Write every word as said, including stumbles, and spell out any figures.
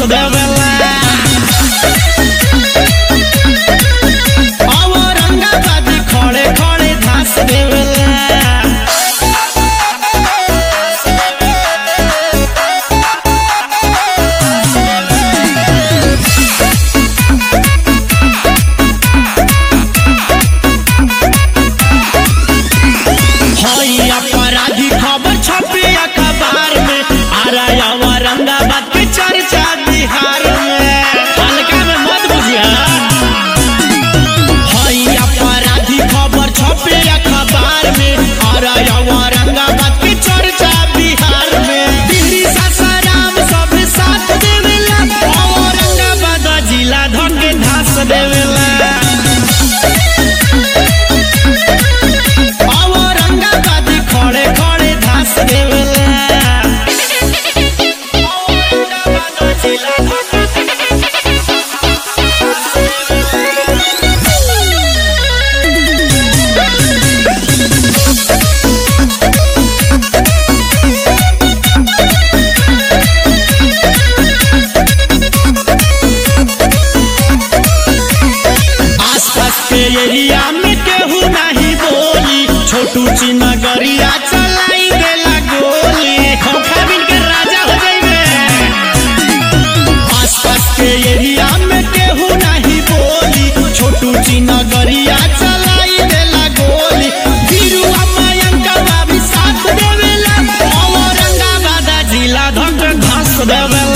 देवेला औरंगाबादी खड़े खड़े घास देवेला अपराधी खबर छपी अखबार में आ रहा औरंगाबाद के चर्चा बिहार में हल्का में मत बुझिया हई अपराधी खबर छपी अखबार में आ रहा औरंगाबाद के चर्चा बिहार में दिल्ली सासाराम सब साथ देवेला औरंगाबाद जिला धके धास देवेला खड़े खड़े घास देवेला आसपास के एरिया में केहू नहीं बोली छोटू चिन्ह गरिया चलाई देला गोली खोखा बिन के राजा हो जाइबे आसपास के एरिया में केहू नहीं बोली छोटू चिन्ह गरिया चलाई देला गोली वीरुआ मयंका बाबी साथ देवेला औरंगाबाद जिला धक घास देवेला।